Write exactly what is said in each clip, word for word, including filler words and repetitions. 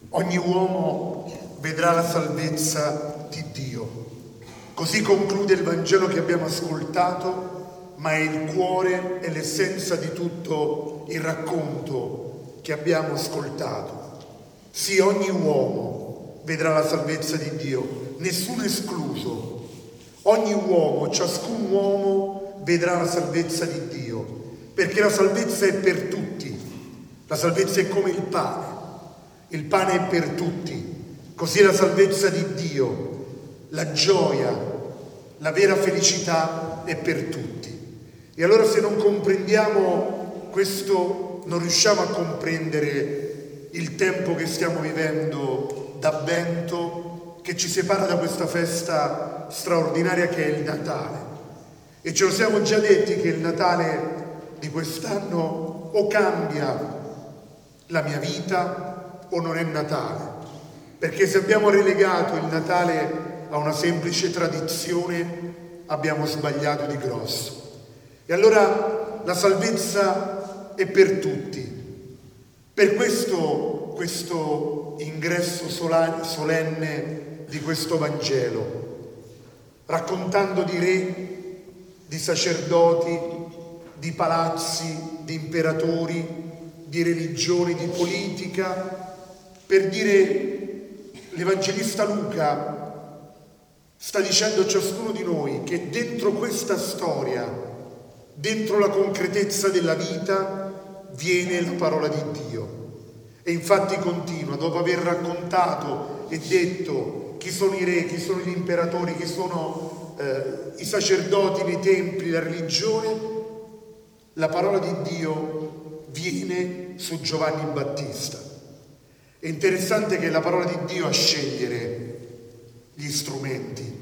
Ogni uomo vedrà la salvezza di Dio. Così conclude il Vangelo che abbiamo ascoltato, ma è il cuore e l'essenza di tutto il racconto che abbiamo ascoltato. Sì, ogni uomo vedrà la salvezza di Dio, nessuno escluso. Ogni uomo, ciascun uomo vedrà la salvezza di Dio, perché la salvezza è per tutti. La salvezza è come il pane. Il pane è per tutti, così è la salvezza di Dio, la gioia, la vera felicità è per tutti. E allora se non comprendiamo questo, non riusciamo a comprendere il tempo che stiamo vivendo d'Avvento, che ci separa da questa festa straordinaria che è il Natale. E ce lo siamo già detti che il Natale di quest'anno o cambia la mia vita o non è Natale, perché se abbiamo relegato il Natale a una semplice tradizione abbiamo sbagliato di grosso. E allora la salvezza è per tutti. Per questo questo ingresso solenne di questo Vangelo, raccontando di re, di sacerdoti, di palazzi, di imperatori, di religioni, di politica, per dire, l'Evangelista Luca sta dicendo a ciascuno di noi che dentro questa storia, dentro la concretezza della vita, viene la parola di Dio. E infatti continua, dopo aver raccontato e detto chi sono i re, chi sono gli imperatori, chi sono eh, i sacerdoti nei templi, la religione, la parola di Dio viene su Giovanni Battista. È interessante che è la parola di Dio a scegliere gli strumenti.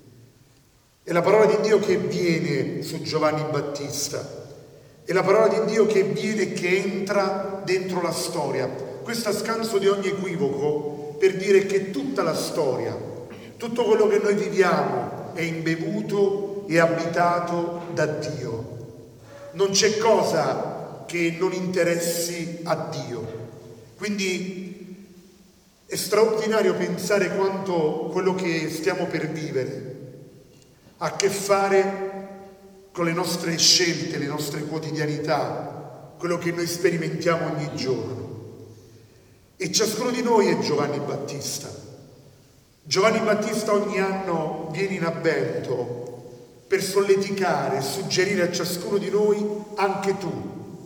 È la parola di Dio che viene su Giovanni Battista. È la parola di Dio che viene e che entra dentro la storia. Questo a scanso di ogni equivoco per dire che tutta la storia, tutto quello che noi viviamo è imbevuto e abitato da Dio. Non c'è cosa che non interessi a Dio. Quindi è straordinario pensare quanto quello che stiamo per vivere ha a che fare con le nostre scelte, le nostre quotidianità, quello che noi sperimentiamo ogni giorno. E ciascuno di noi è Giovanni Battista. Giovanni Battista ogni anno viene in Avvento per solleticare, suggerire a ciascuno di noi: anche tu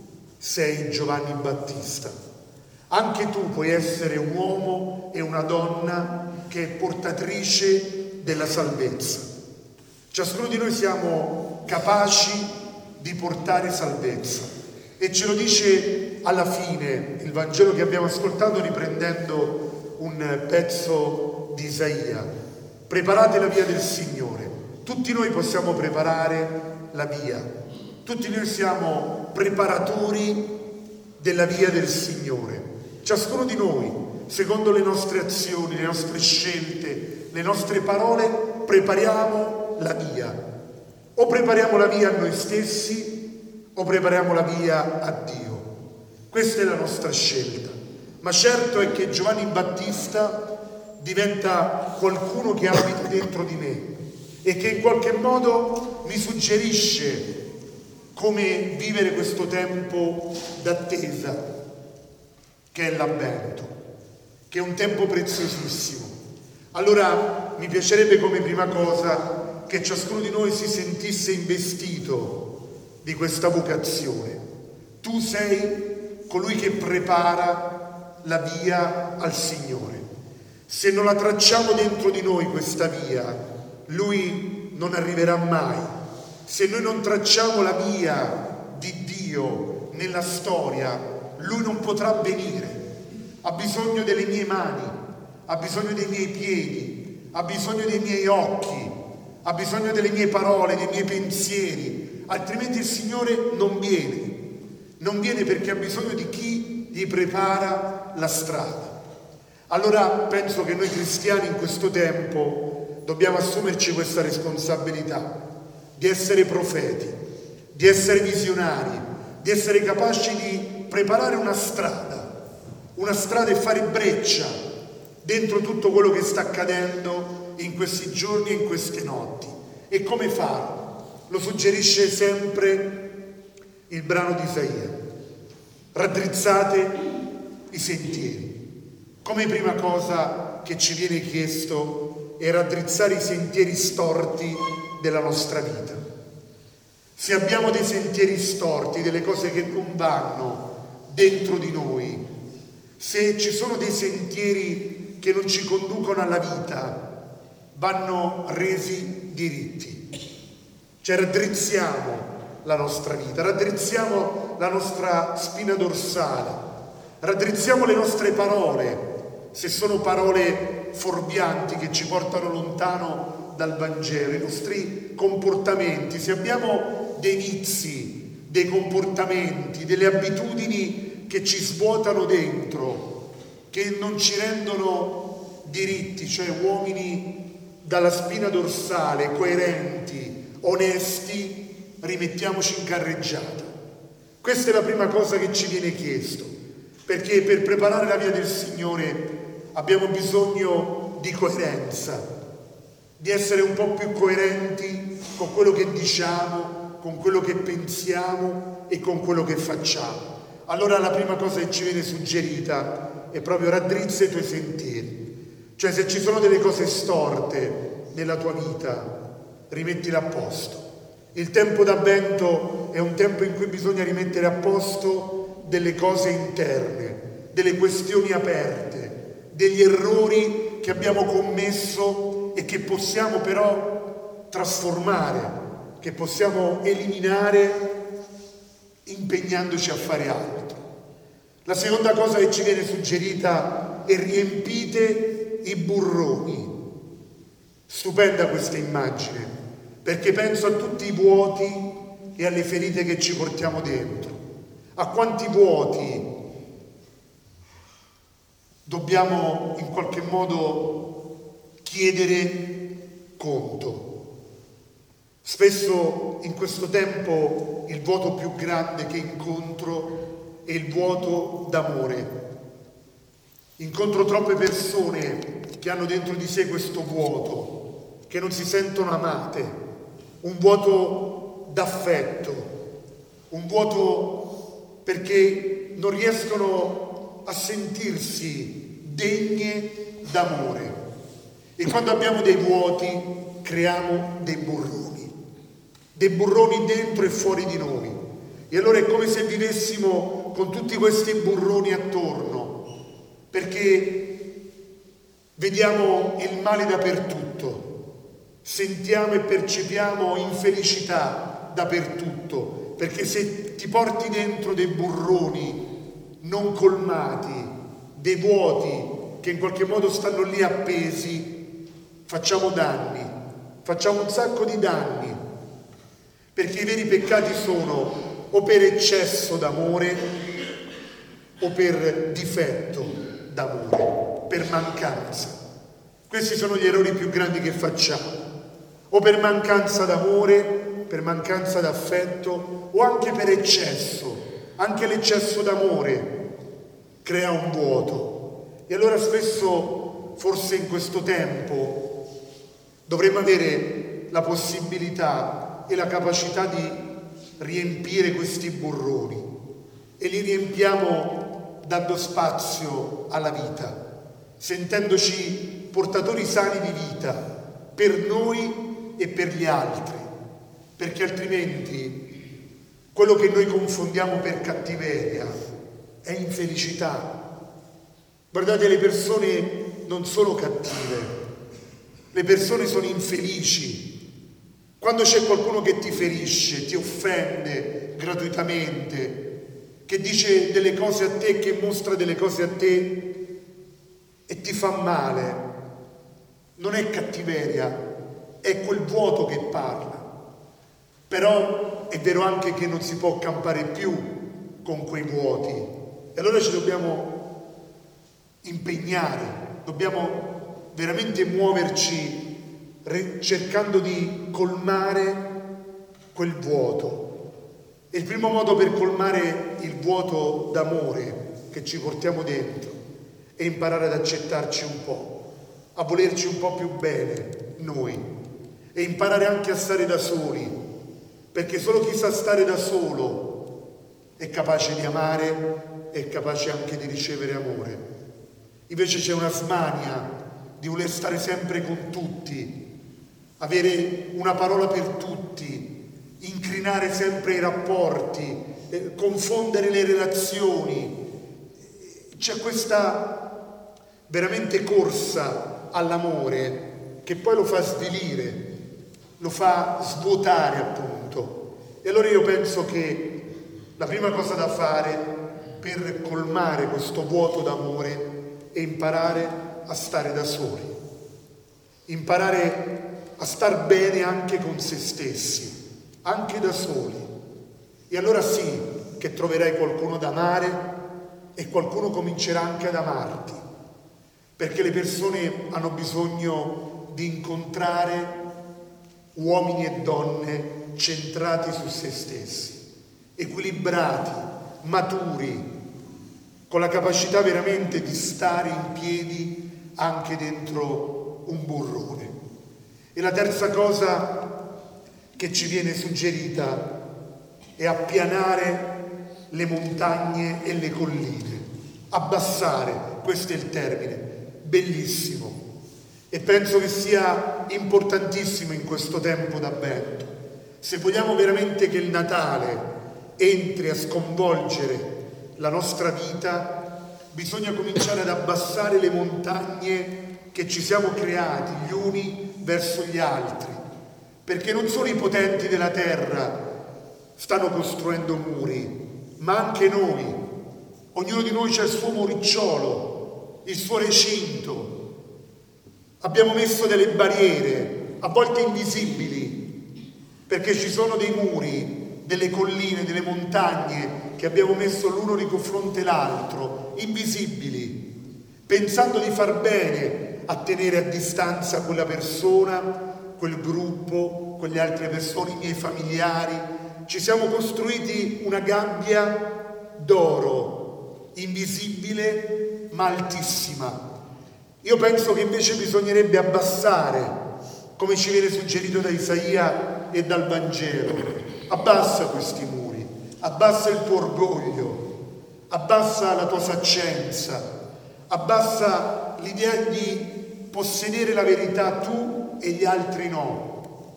sei Giovanni Battista. Anche tu puoi essere un uomo e una donna che è portatrice della salvezza. Ciascuno di noi siamo capaci di portare salvezza e ce lo dice alla fine il Vangelo che abbiamo ascoltato riprendendo un pezzo di Isaia. Preparate la via del Signore. Tutti noi possiamo preparare la via. Tutti noi siamo preparatori della via del Signore. Ciascuno di noi, secondo le nostre azioni, le nostre scelte, le nostre parole, prepariamo la via. O prepariamo la via a noi stessi o prepariamo la via a Dio. Questa è la nostra scelta. Ma certo è che Giovanni Battista diventa qualcuno che abita dentro di me e che in qualche modo mi suggerisce come vivere questo tempo d'attesa che è l'Avvento, che è un tempo preziosissimo. Allora mi piacerebbe come prima cosa che ciascuno di noi si sentisse investito di questa vocazione. Tu sei colui che prepara la via al Signore. Se non la tracciamo dentro di noi questa via, Lui non arriverà mai. Se noi non tracciamo la via di Dio nella storia, Lui non potrà venire. Ha bisogno delle mie mani, ha bisogno dei miei piedi, ha bisogno dei miei occhi, ha bisogno delle mie parole, dei miei pensieri, altrimenti il Signore non viene. Non viene perché ha bisogno di chi gli prepara la strada. Allora penso che noi cristiani in questo tempo dobbiamo assumerci questa responsabilità di essere profeti, di essere visionari, di essere capaci di preparare una strada, una strada e fare breccia dentro tutto quello che sta accadendo in questi giorni e in queste notti. E come farlo? Lo suggerisce sempre il brano di Isaia. Raddrizzate i sentieri. Come prima cosa che ci viene chiesto è raddrizzare i sentieri storti della nostra vita. Se abbiamo dei sentieri storti, delle cose che non vanno dentro di noi, se ci sono dei sentieri che non ci conducono alla vita, vanno resi diritti. Cioè raddrizziamo la nostra vita, raddrizziamo la nostra spina dorsale, raddrizziamo le nostre parole, se sono parole fuorvianti che ci portano lontano dal Vangelo, i nostri comportamenti, se abbiamo dei vizi, dei comportamenti, delle abitudini che ci svuotano dentro, che non ci rendono diritti, cioè uomini dalla spina dorsale, coerenti, onesti, rimettiamoci in carreggiata. Questa è la prima cosa che ci viene chiesto, perché per preparare la via del Signore abbiamo bisogno di coerenza, di essere un po' più coerenti con quello che diciamo, con quello che pensiamo e con quello che facciamo. Allora la prima cosa che ci viene suggerita è proprio raddrizza i tuoi sentieri. Cioè se ci sono delle cose storte nella tua vita, rimettile a posto. Il tempo d'Avvento è un tempo in cui bisogna rimettere a posto delle cose interne, delle questioni aperte, degli errori che abbiamo commesso e che possiamo però trasformare, che possiamo eliminare impegnandoci a fare altro. La seconda cosa che ci viene suggerita è riempite i burroni. Stupenda questa immagine, perché penso a tutti i vuoti e alle ferite che ci portiamo dentro. A quanti vuoti dobbiamo in qualche modo chiedere conto. Spesso in questo tempo il vuoto più grande che incontro è il vuoto d'amore. Incontro troppe persone che hanno dentro di sé questo vuoto, che non si sentono amate, un vuoto d'affetto, un vuoto perché non riescono a sentirsi degne d'amore. E quando abbiamo dei vuoti creiamo dei burroni, dei burroni dentro e fuori di noi. E allora è come se vivessimo con tutti questi burroni attorno, perché vediamo il male dappertutto, sentiamo e percepiamo infelicità dappertutto, perché se ti porti dentro dei burroni non colmati, dei vuoti che in qualche modo stanno lì appesi, facciamo danni, facciamo un sacco di danni, perché i veri peccati sono o per eccesso d'amore o per difetto d'amore, per mancanza. Questi sono gli errori più grandi che facciamo, o per mancanza d'amore, per mancanza d'affetto, o anche per eccesso. Anche l'eccesso d'amore crea un vuoto. E allora spesso, forse in questo tempo, dovremmo avere la possibilità e la capacità di riempire questi burroni, e li riempiamo dando spazio alla vita, sentendoci portatori sani di vita per noi e per gli altri, perché altrimenti quello che noi confondiamo per cattiveria è infelicità. Guardate, le persone non sono cattive, le persone sono infelici. Quando c'è qualcuno che ti ferisce, ti offende gratuitamente, che dice delle cose a te, che mostra delle cose a te e ti fa male, non è cattiveria, è quel vuoto che parla. Però è vero anche che non si può campare più con quei vuoti, e allora ci dobbiamo impegnare, dobbiamo veramente muoverci cercando di colmare quel vuoto. E il primo modo per colmare il vuoto d'amore che ci portiamo dentro e imparare ad accettarci un po', a volerci un po' più bene noi e imparare anche a stare da soli, perché solo chi sa stare da solo è capace di amare, è capace anche di ricevere amore. Invece c'è una smania di voler stare sempre con tutti, avere una parola per tutti, incrinare sempre i rapporti, eh, confondere le relazioni. C'è questa veramente corsa all'amore che poi lo fa svilire, lo fa svuotare appunto. E allora io penso che la prima cosa da fare per colmare questo vuoto d'amore è imparare a stare da soli, imparare a star bene anche con se stessi, anche da soli. E allora sì che troverai qualcuno da amare e qualcuno comincerà anche ad amarti, perché le persone hanno bisogno di incontrare uomini e donne centrati su se stessi, equilibrati, maturi, con la capacità veramente di stare in piedi anche dentro un burrone. E la terza cosa che ci viene suggerita è appianare le montagne e le colline, abbassare, questo è il termine, bellissimo. E penso che sia importantissimo in questo tempo d'avvento. Se vogliamo veramente che il Natale entri a sconvolgere la nostra vita, bisogna cominciare ad abbassare le montagne che ci siamo creati gli uni verso gli altri, perché non solo i potenti della terra stanno costruendo muri, ma anche noi. Ognuno di noi c'ha il suo muricciolo, il suo recinto. Abbiamo messo delle barriere, a volte invisibili, perché ci sono dei muri, delle colline, delle montagne che abbiamo messo l'uno di fronte l'altro, invisibili, pensando di far bene a tenere a distanza quella persona, quel gruppo, quelle altre persone, i miei familiari. Ci siamo costruiti una gabbia d'oro, invisibile ma altissima. Io penso che invece bisognerebbe abbassare, come ci viene suggerito da Isaia e dal Vangelo. Abbassa questi muri, abbassa il tuo orgoglio, abbassa la tua saccenza, abbassa l'idea di possedere la verità tu e gli altri no.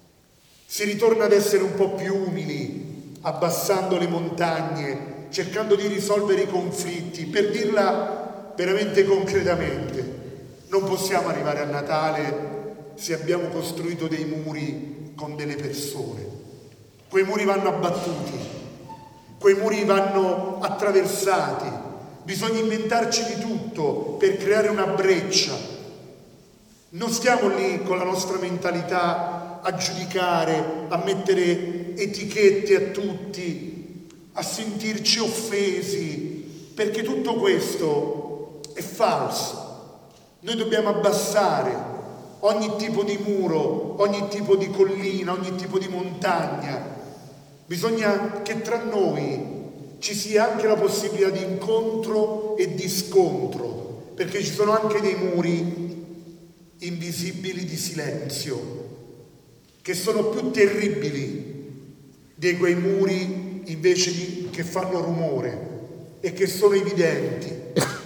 Si ritorna ad essere un po' più umili, abbassando le montagne, cercando di risolvere i conflitti. Per dirla veramente concretamente, non possiamo arrivare a Natale se abbiamo costruito dei muri con delle persone. Quei muri vanno abbattuti, quei muri vanno attraversati, bisogna inventarci di tutto per creare una breccia. Non stiamo lì con la nostra mentalità a giudicare, a mettere etichette a tutti, a sentirci offesi, perché tutto questo è falso. Noi dobbiamo abbassare ogni tipo di muro, ogni tipo di collina, ogni tipo di montagna. Bisogna che tra noi ci sia anche la possibilità di incontro e di scontro, perché ci sono anche dei muri invisibili di silenzio, che sono più terribili di quei muri invece di, che fanno rumore e che sono evidenti.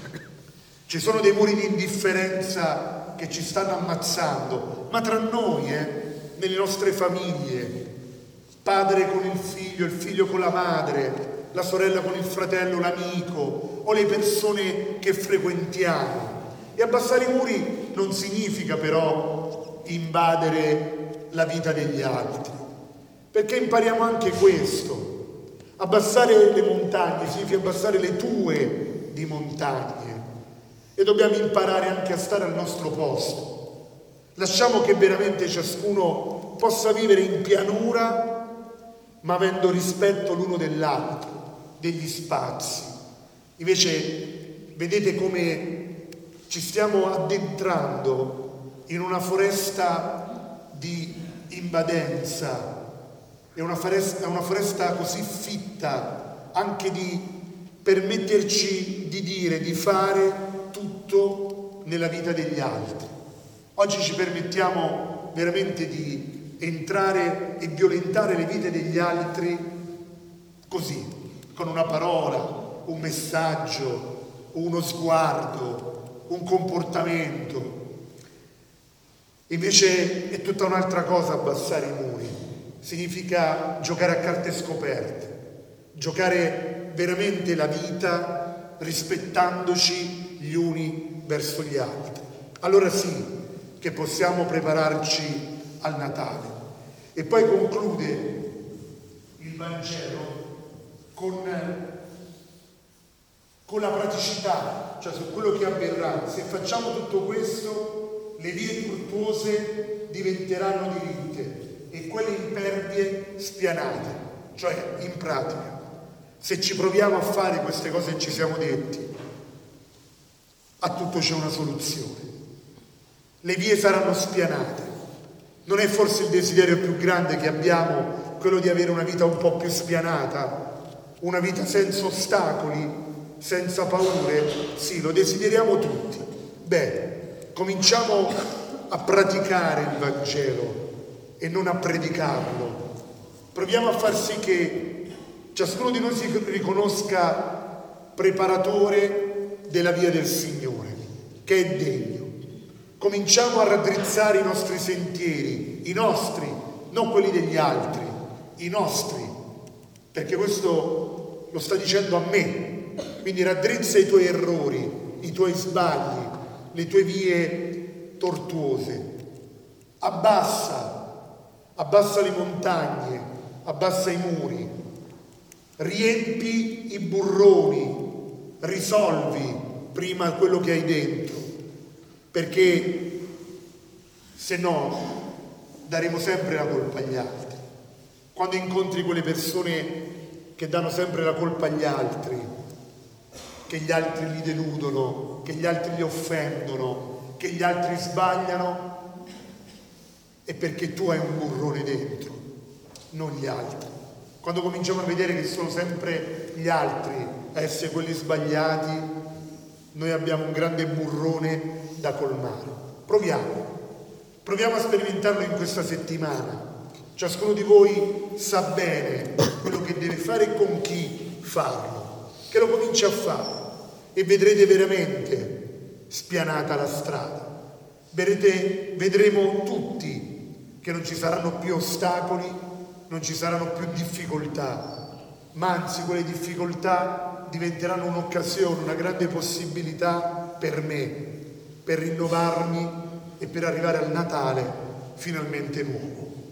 Ci sono dei muri di indifferenza che ci stanno ammazzando, ma tra noi, eh, nelle nostre famiglie, padre con il figlio, il figlio con la madre, la sorella con il fratello, l'amico o le persone che frequentiamo. E abbassare i muri non significa però invadere la vita degli altri, perché impariamo anche questo. Abbassare le montagne significa abbassare le tue di montagne, e dobbiamo imparare anche a stare al nostro posto. Lasciamo che veramente ciascuno possa vivere in pianura, ma avendo rispetto l'uno dell'altro, degli spazi. Invece vedete come ci stiamo addentrando in una foresta di invadenza, è una foresta, una foresta così fitta anche di permetterci di dire, di fare tutto nella vita degli altri. Oggi ci permettiamo veramente di entrare e violentare le vite degli altri così, con una parola, un messaggio, uno sguardo, un comportamento. Invece è tutta un'altra cosa abbassare i muri. Significa giocare a carte scoperte, giocare veramente la vita rispettandoci gli uni verso gli altri. Allora sì che possiamo prepararci al Natale. E poi conclude il Vangelo con, con la praticità, cioè su quello che avverrà. Se facciamo tutto questo, le vie tortuose diventeranno diritte e quelle impervie spianate. Cioè, in pratica, se ci proviamo a fare queste cose che ci siamo detti, a tutto c'è una soluzione. Le vie saranno spianate. Non è forse il desiderio più grande che abbiamo quello di avere una vita un po' più spianata, una vita senza ostacoli, senza paure? Sì, lo desideriamo tutti. Beh, cominciamo a praticare il Vangelo e non a predicarlo. Proviamo a far sì che ciascuno di noi si riconosca preparatore della via del Signore, che è degno. Cominciamo a raddrizzare i nostri sentieri, i nostri, non quelli degli altri, i nostri, perché questo lo sta dicendo a me. Quindi raddrizza i tuoi errori, i tuoi sbagli, le tue vie tortuose. Abbassa, abbassa le montagne, abbassa i muri, riempi i burroni, risolvi prima quello che hai dentro, perché se no daremo sempre la colpa agli altri. Quando incontri quelle persone che danno sempre la colpa agli altri, che gli altri li deludono, che gli altri li offendono, che gli altri sbagliano, è perché tu hai un burrone dentro, non gli altri. Quando cominciamo a vedere che sono sempre gli altri a essere quelli sbagliati, noi abbiamo un grande burrone da colmare. Proviamo, proviamo a sperimentarlo in questa settimana. Ciascuno di voi sa bene quello che deve fare e con chi farlo, che lo cominci a fare e vedrete veramente spianata la strada. Vedrete, vedremo tutti che non ci saranno più ostacoli, non ci saranno più difficoltà, ma anzi quelle difficoltà diventeranno un'occasione, una grande possibilità per me, per rinnovarmi e per arrivare al Natale finalmente nuovo.